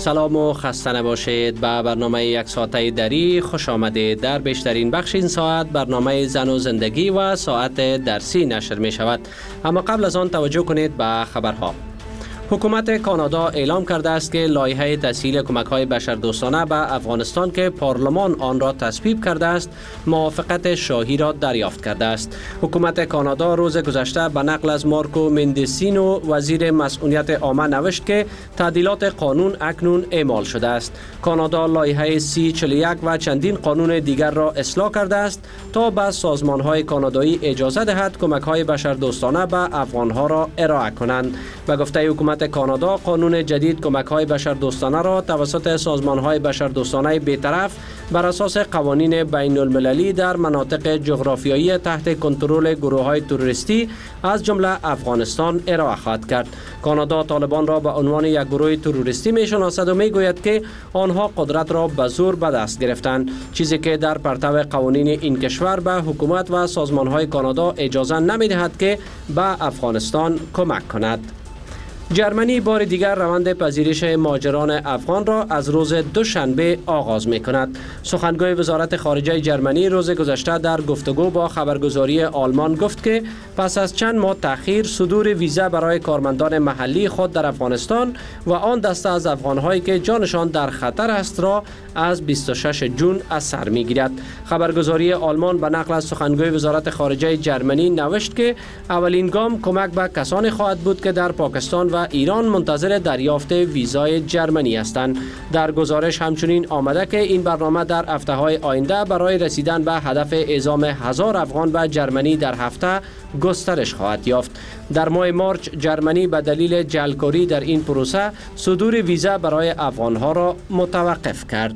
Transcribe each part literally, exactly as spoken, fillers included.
سلام و خسته نباشید. به برنامه یک ساعته دری خوش آمدید. در بیشترین بخش این ساعت برنامه زن و زندگی و ساعت درسی نشر می شود. اما قبل از آن توجه کنید به خبرها. حکومت کانادا اعلام کرده است که لایحه تسهیل کمک‌های بشردوستانه به افغانستان که پارلمان آن را تصویب کرده است، موافقت شاهی را دریافت کرده است. حکومت کانادا روز گذشته به نقل از مارکو مندیسینو وزیر مسئولیت عامه نوشت که تعدیلات قانون اکنون اعمال شده است. کانادا لایحه سی چهل و یک و چندین قانون دیگر را اصلاح کرده است تا به سازمان‌های کانادایی اجازه دهد کمک‌های بشردوستانه به افغان‌ها را ارائه کنند. به گفته حکومت کانادا، قانون جدید کمک‌های بشردوستانه را توسط سازمان‌های بشردوستانه بی‌طرف بر اساس قوانین بین المللی در مناطق جغرافیایی تحت کنترل گروه‌های تروریستی از جمله افغانستان ارائه خواهد کرد. کانادا طالبان را به عنوان یک گروه تروریستی می‌شناسد و می‌گوید که آنها قدرت را به زور به دست گرفتند، چیزی که در پرتو قوانین این کشور به حکومت و سازمان‌های کانادا اجازه نمی‌دهد که به افغانستان کمک کند. جرمنی بار دیگر روند پذیرش مهاجران افغان را از روز دوشنبه آغاز می کند. سخنگوی وزارت خارجه جرمنی روز گذشته در گفتگو با خبرگزاری آلمان گفت که پس از چند ماه تأخیر صدور ویزا برای کارمندان محلی خود در افغانستان و آن دسته از افغان‌هایی که جانشان در خطر است را از بیست و شش ژوئن از سر می‌گیرد. خبرگزاری آلمان به نقل از سخنگوی وزارت خارجه جرمنی نوشت که اولین گام کمک به کسانی خواهد بود که در پاکستان و ایران منتظر دریافت ویزای جرمنی هستند. در گزارش همچنین آمده که این برنامه در هفته‌های آینده برای رسیدن به هدف اعزام هزار افغان به جرمنی در هفته گسترش خواهد یافت. در ماه مارچ جرمنی به دلیل جعلکاری در این پروسه صدور ویزا برای افغان‌ها را متوقف کرد.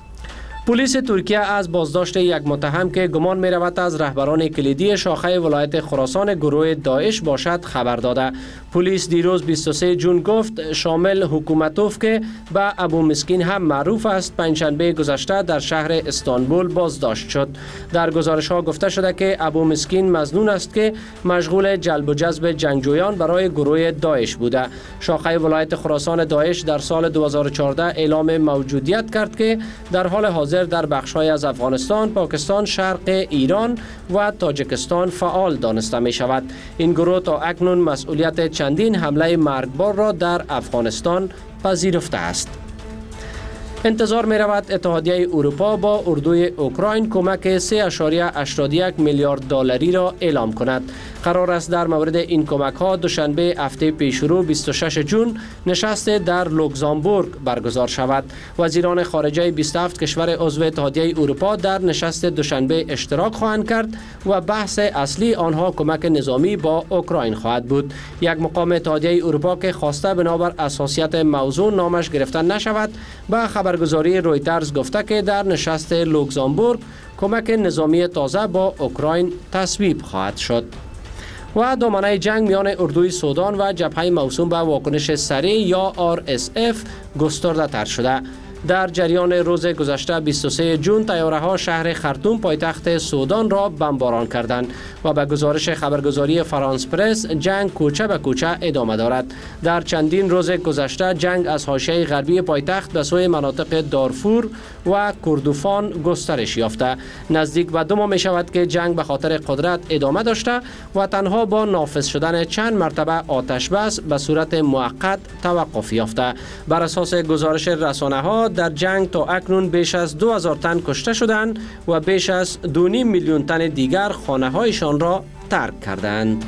پلیس ترکیه از بازداشت یک متهم که گمان می رود از رهبران کلیدی شاخه ولایت خراسان گروه داعش باشد خبر داده. پلیس دیروز بیست و سه ژوئن گفت شامل حکومتوف که به ابو مسکین هم معروف است پنجشنبه گذشته در شهر استانبول بازداشت شد. در گزارش ها گفته شده که ابو مسکین مظنون است که مشغول جلب و جذب جنگجویان برای گروه داعش بوده. شاخه ولایت خراسان داعش در سال دو هزار و چهارده اعلام موجودیت کرد که در حال حاضر در بخش‌های از افغانستان، پاکستان، شرق ایران و تاجیکستان فعال دانسته می شود. این گروه تا اکنون مسئولیت چندین حمله مرگبار را در افغانستان پذیرفته است. انتظار می رود اتحادیه اروپا با اردوی اوکراین کمک سه اشاریه هشتاد و یک میلیارد دلاری را اعلام کند. قرار است در مورد این کمک ها دوشنبه هفته پیشرو بیست و شش ژوئن نشست در لوکزامبورگ برگزار شود. وزیران خارجه بیست و هفت کشور عضو اتحادیه اروپا در نشست دوشنبه اشتراک خواهند کرد و بحث اصلی آنها کمک نظامی با اوکراین خواهد بود. یک مقام اتحادیه اروپا که خواسته بنابر اساسیت موضوع نامش گرفته نشود به خبرگزاری رویترز گفته که در نشست لوکزامبورگ کمک نظامی تازه با اوکراین تصویب خواهد شد. و دامنه جنگ میان اردوی سودان و جبهه موسوم به واکنش سریع یا آر اس اف گسترده تر شده. در جریان روز گذشته بیست و سه ژوئن طیاره‌ها شهر خرطوم پایتخت سودان را بمباران کردند و به گزارش خبرگزاری فرانس پرس جنگ کوچه به کوچه ادامه دارد. در چندین روز گذشته جنگ از حاشیه غربی پایتخت به سوی مناطق دارفور و کردوفان گسترش یافته. نزدیک به دو ماه می شود که جنگ به خاطر قدرت ادامه داشته و تنها با نافذ شدن چند مرتبه آتش بس به صورت موقت توقف یافته. بر اساس گزارش رسانه‌ها در جنگ تا اکنون بیش از دو هزار تن کشته شدند و بیش از دو و نیم میلیون تن دیگر خانه‌هایشان را ترک کردند.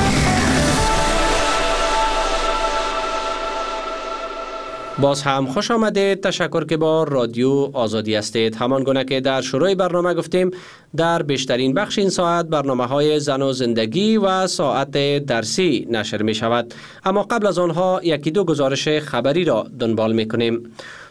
باز هم خوش آمدید. تشکر که با رادیو آزادی هستید. همان گونه که در شروع برنامه گفتیم در بیشترین بخش این ساعت برنامه های زن و زندگی و ساعت درسی نشر می شود. اما قبل از آنها یکی دو گزارش خبری را دنبال می کنیم.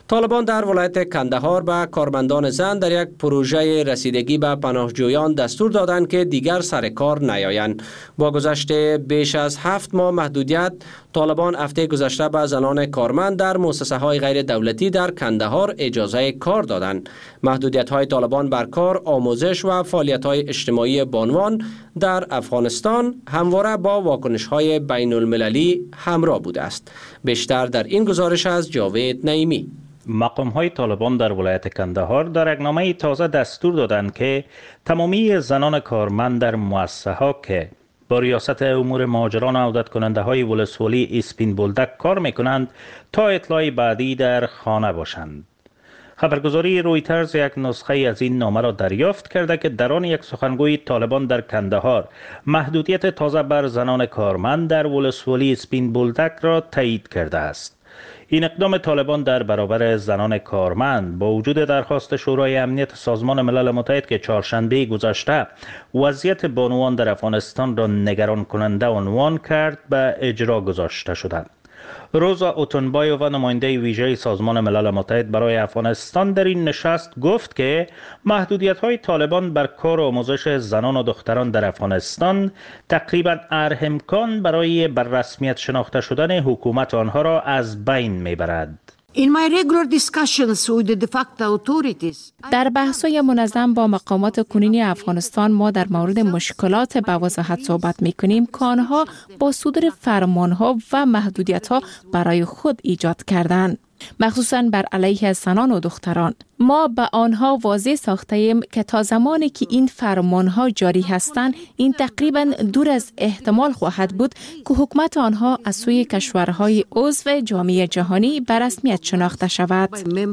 طالبان در ولایت کندهار به کارمندان زن در یک پروژه رسیدگی به پناهجویان دستور دادند که دیگر سر کار نیایند. با گذشت بیش از هفت ماه محدودیت، طالبان هفته گذشته به زنان کارمند در مؤسسه های غیر دولتی در کندهار اجازه کار دادند. محدودیت های طالبان بر کار، آموزش و فعالیت های اجتماعی بانوان در افغانستان همواره با واکنش های بین المللی همراه بوده است. بیشتر در این گزارش از جاوید نعیمی. مقام های طالبان در ولایت کندهار در یک نامه تازه دستور دادند که تمامی زنان کارمند در مؤسسه ها که با ریاست امور مهاجران و عودت کننده های ولسوالی اسپین بولدک کار می کنند تا اطلاع بعدی در خانه باشند. خبرگزاری رویترز یک نسخه از این نامه را دریافت کرده که در آن یک سخنگوی طالبان در کندهار محدودیت تازه بر زنان کارمند در ولسوالی اسپین بولدک را تایید کرده است. این اقدام طالبان در برابر زنان کارمند با وجود درخواست شورای امنیت سازمان ملل متحد که چهارشنبه گذشته وضعیت بانوان در افغانستان را نگران کننده عنوان کرد به اجرا گذاشته شدند. روزا اوتونبایو و نماینده ویژه سازمان ملل متحد برای افغانستان در این نشست گفت که محدودیت‌های طالبان بر کار و آموزش زنان و دختران در افغانستان تقریباً هر امکان برای بر رسمیت شناخته شدن حکومت آنها را از بین می‌برد. In my regular discussions with the de facto authorities, در بحث‌های منظم با مقامات کنونی افغانستان ما در مورد مشکلات به وضاحت صحبت می‌کنیم که آنها با صدور فرمان‌ها و محدودیت‌ها برای خود ایجاد کردند، مخصوصاً بر علیه زنان و دختران. ما به آنها واضح ساخته ایم که تا زمانی که این فرمانها جاری هستند، این تقریباً دور از احتمال خواهد بود که حکومت آنها از سوی کشورهای عضو جامعه جهانی به رسمیت شناخته شود.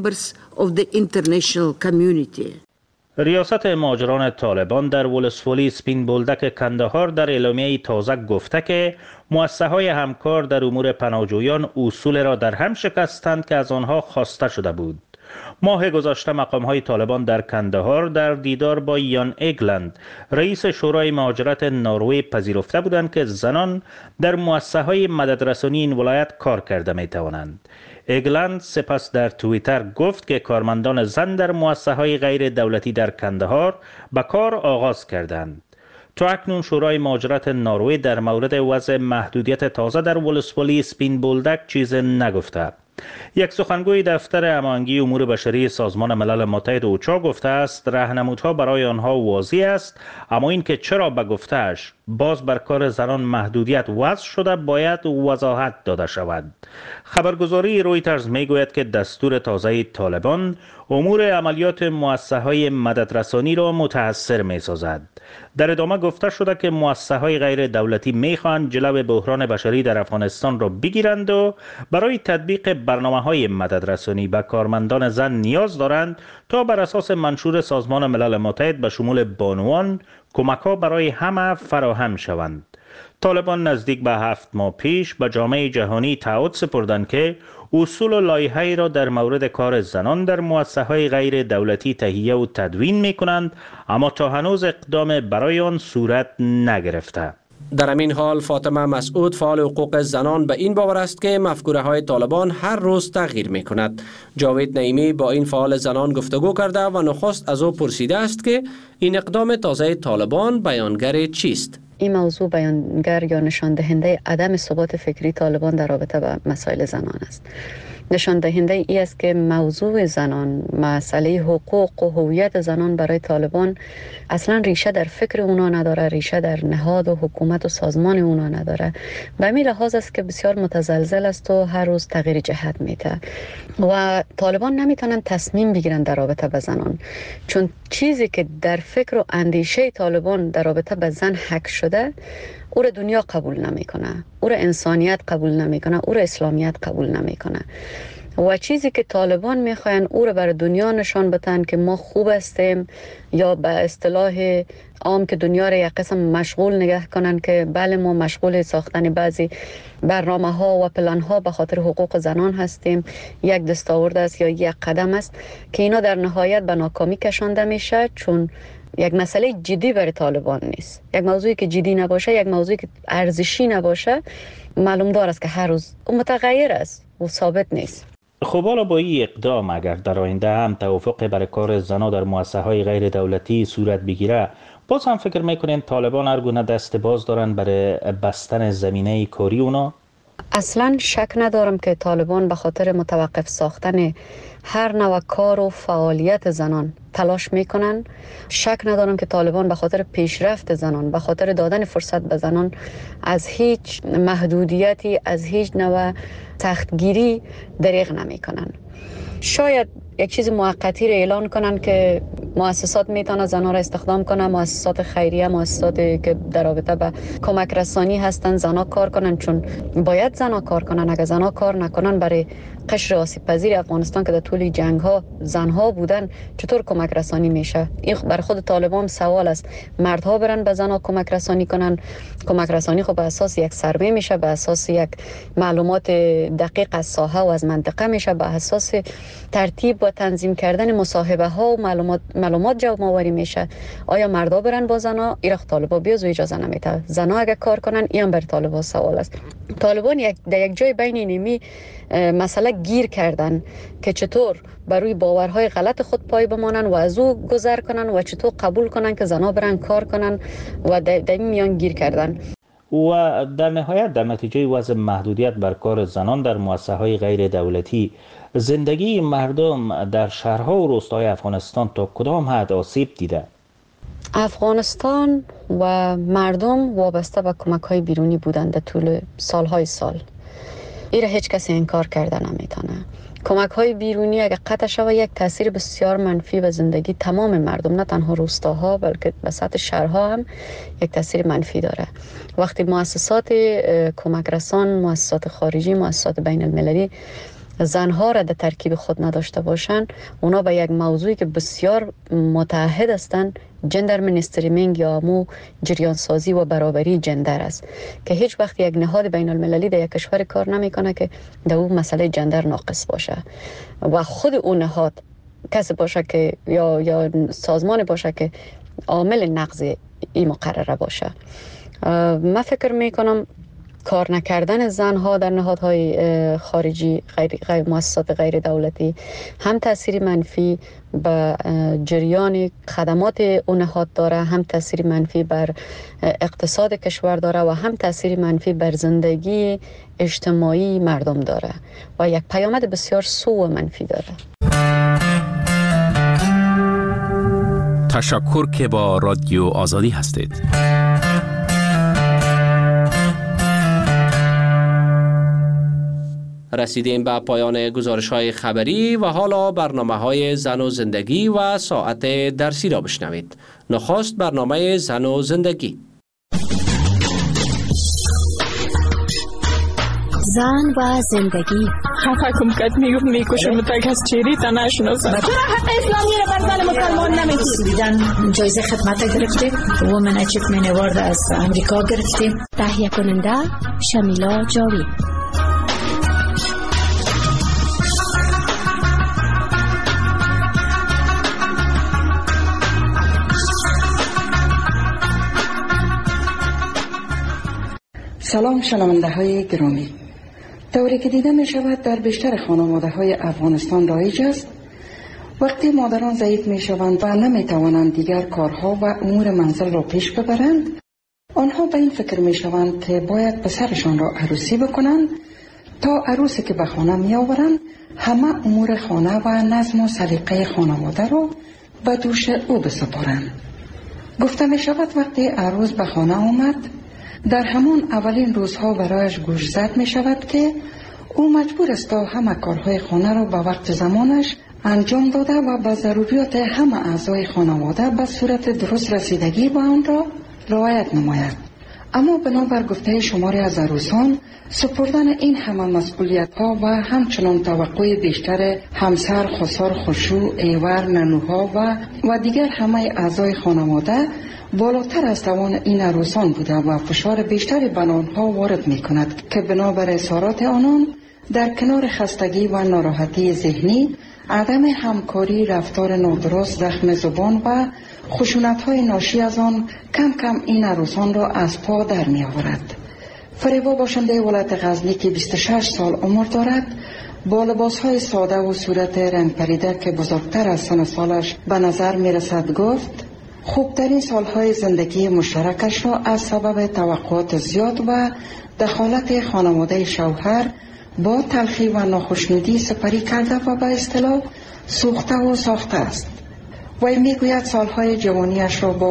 ریاست مهاجران طالبان در ولسوالی اسپین بولدک کندهار در اعلامیه تازه گفته که مؤسسه های همکار در امور پناهجویان اصول را در هم شکستند که از آنها خواسته شده بود. ماه گذشته مقام های طالبان در کندهار در دیدار با یان اگلند رئیس شورای مهاجرت نروژ پذیرفته بودند که زنان در مؤسسه های مددرسانی این ولایت کار کرده می توانند. اگلند سپس در توییتر گفت که کارمندان زن در مؤسسه های غیر دولتی در کندهار به کار آغاز کردند. تا اکنون شورای مهاجرت نروژ در مورد وضع محدودیت تازه در ولسوالی اسپین بولدک چیز نگفته. یک سخنگوی دفتر هماهنگی امور بشری سازمان ملل متحد اوچا گفته است راهنمودها برای آنها واضح است، اما اینکه چرا به گفته‌اش باز بر کار زنان محدودیت وضع شده باید وضاحت داده شود. خبرگزاری رویترز میگوید که دستور تازه طالبان امور عملیات مؤسسه‌های مددرسانی را متأثر می‌سازد. در ادامه گفته شده که مؤسسه‌های غیر دولتی می‌خواهند جلو بحران بشری در افغانستان را بگیرند و برای تطبیق برنامه‌های مددرسانی به کارمندان زن نیاز دارند تا بر اساس منشور سازمان ملل متحد به شمول بانوان کمک‌ها برای همه فراهم شوند. طالبان نزدیک به هفت ماه پیش به جامعه جهانی تعهد سپردند که اصول و لایحه‌ای را در مورد کار زنان در مؤسسه‌های غیر دولتی تهیه و تدوین می‌کنند، اما تا هنوز اقدام برای آن صورت نگرفته. در همین حال فاطمه مسعود فعال حقوق زنان به این باور است که مفکوره های طالبان هر روز تغییر می کند. جاوید نعیمی با این فعال زنان گفتگو کرده و نخست از او پرسیده است که این اقدام تازه طالبان بیانگر چیست؟ این موضوع بیانگر یا نشان دهنده عدم ثبات فکری طالبان در رابطه با مسائل زنان است. نشان دهنده ای است که موضوع زنان، مسئله حقوق و هویت زنان برای طالبان اصلا ریشه در فکر اونا نداره، ریشه در نهاد و حکومت و سازمان اونا نداره. به همین لحاظ است که بسیار متزلزل است و هر روز تغییر جهت میده و طالبان نمیتونن تصمیم بگیرن در رابطه با زنان، چون چیزی که در فکر و اندیشه طالبان در رابطه با زن حک شده او را دنیا قبول نمیکنه، او را انسانیت قبول نمیکنه، او را اسلامیت قبول نمیکنه و چیزی که طالبان میخواین او را بر دنیا نشان بدن که ما خوب هستیم، یا به اصطلاح عام که دنیا را یک قسم مشغول نگه کنن که بله ما مشغول ساختن بعضی برنامه ها و پلان ها به خاطر حقوق زنان هستیم، یک دستاورد است یا یک قدم است که اینا در نهایت به ناکامی کشانده میشه، چون یک مسئله جدی برای طالبان نیست. یک موضوعی که جدی نباشه، یک موضوعی که ارزشی نباشه، معلوم دار است که هر روز اون متغیر است و ثابت نیست. خب حالا با این اقدام اگر در آینده هم توافق برای کار زنان در مؤسسه‌های غیر دولتی صورت بگیره، باز هم فکر میکنین طالبان هر گونه دست باز دارن برای بستن زمینه کاری اونا؟ اصلا شک ندارم که طالبان به خاطر متوقف ساختن هر نوع کار و فعالیت زنان تلاش میکنن. شک ندارم که طالبان به خاطر پیشرفت زنان، به خاطر دادن فرصت به زنان از هیچ محدودیتی، از هیچ نوع سختگیری دریغ نمیکنن. شاید یک چیز موقتی را اعلان کنن که مؤسسات میتونه زنها را استخدام کنن، مؤسسات خیریه، مؤسساتی که در رابطه به کمک رسانی هستن زنها کار کنن، چون باید زنها کار کنن. اگر زنها کار نکنن برای قشر آسیب پذیر افغانستان که در طول جنگ ها زنها بودن چطور کمک رسانی میشه؟ این برای خود طالبان سوال است. مردها برن به زنها کمک رسانی کنن. کمک رسانی خب به اساس یک سروی میشه، به اساس یک معلومات دقیق از ساحه و از منطقه میشه، به اساس ترتیب و تنظیم کردن مصاحبه ها و معلومات معلومات جمع آوری میشه. آیا مردها برن با زنها؟ ایرا طالبان بیازو اجازه نمیده. زنها اگه کار کنن این هم بر طالبان سوال است. طالبان یک در یک جای بین اینمی مسئله گیر کردن که چطور بر روی باورهای غلط خود پای بمانن و از او گذر کنن و چطور قبول کنن که زنها برن کار کنن و در این میان گیر کردن. و در نهایت در نتیجه وضع محدودیت بر کار زنان در مؤسسه‌های غیر دولتی، زندگی مردم در شهرها و روستاهای افغانستان تا کدام حد آسیب دیده؟ افغانستان و مردم وابسته به کمک‌های بیرونی بودند در طول سالهای سال. ایره هیچ کسی انکار کرده نمیتونه. کمک‌های بیرونی اگر قطع شود یک تاثیر بسیار منفی به زندگی تمام مردم، نه تنها روستاها بلکه به سطح شهرها هم یک تاثیر منفی داره. وقتی مؤسسات کمک رسان، مؤسسات خارجی، مؤسسات بین المللی زنها را در ترکیب خود نداشته باشند، اونا به یک موضوعی که بسیار متعهد هستند، جندر منستریمینگ یا مو جریان سازی و برابری جندر است که هیچ وقت یک نهاد بین المللی در یک کشور کار نمیکنه که در اون مسئله جندر ناقص باشه و خود اون نهاد کسی باشه که یا یا سازمان باشه که عامل نقض این مقرره باشه. من فکر میکنم کار نکردن زنها در نهادهای خارجی، غیر, غیر مؤسسات غیر دولتی هم تأثیری منفی به جریان خدمات اون نهاد داره، هم تأثیری منفی بر اقتصاد کشور داره و هم تأثیری منفی بر زندگی اجتماعی مردم داره و یک پیامد بسیار سو و منفی داره. تشکر که با رادیو آزادی هستید. رسیدیم به پایان گزارش‌های خبری و حالا برنامه‌های زن و زندگی و ساعت درسی را بشنوید. نخست برنامه زن و زندگی. زن و زندگی. خفه کم کد میگفت میکشه متک از چیری تا نشناسم. چرا حق اسلامی رو بر زن مسلمان نمیدید؟ دیدن جایزه خدمت گرفتیم. وومن اچیومنت اوارد از امریکا گرفتیم. تهیه کننده شمیلا جاوید. سلام شنونده های گرامی. طوری که دیده می شود در بیشتر خانواده های افغانستان رایج است وقتی مادران ضعیف می شوند و نمی توانند دیگر کارها و امور منزل را پیش ببرند، آنها به این فکر می شوند که باید پسرشان را عروسی بکنند تا عروسی که به خانه می آورند همه امور خانه و نظم و سلیقه خانواده را به دوش او بسپارند. گفته می شود وقتی عروس به خانه آمد، در همان اولین روزها برایش گوشزد می شود که او مجبور است تا همه کارهای خانه را به وقت زمانش انجام داده و به ضروریات همه اعضای خانواده به صورت درست رسیدگی به آن را رعایت نماید. اما بنابر گفته شماری از عروسان، سپردن این همه مسئولیت ها و همچنان توقع بیشتر همسر، خسر، خشوع، ایور، ننوها و و دیگر همه اعضای خانواده بالاتر از توان این عروسان بوده و فشار بیشتری بر آنها وارد می کند که بنابر اظهارات آنان در کنار خستگی و ناراحتی ذهنی، عدم همکاری، رفتار نادرست، زخم زبان و خشونت‌های ناشی از آن کم کم این عروسان را از پا در می آورد. فریبا باشنده ولایت غزنی که بیست و شش سال عمر دارد با لباسهای ساده و صورت رنگ پریده که بزرگتر از سن سالش به نظر می رسد گفت خوبترین سالهای زندگی مشترکش را از سبب توقعات زیاد و دخالت خانواده شوهر با تلخی و ناخشنودی سپری کرده و به اصطلاح سوخته و ساخته است. وی می گوید سالهای جوانیش را با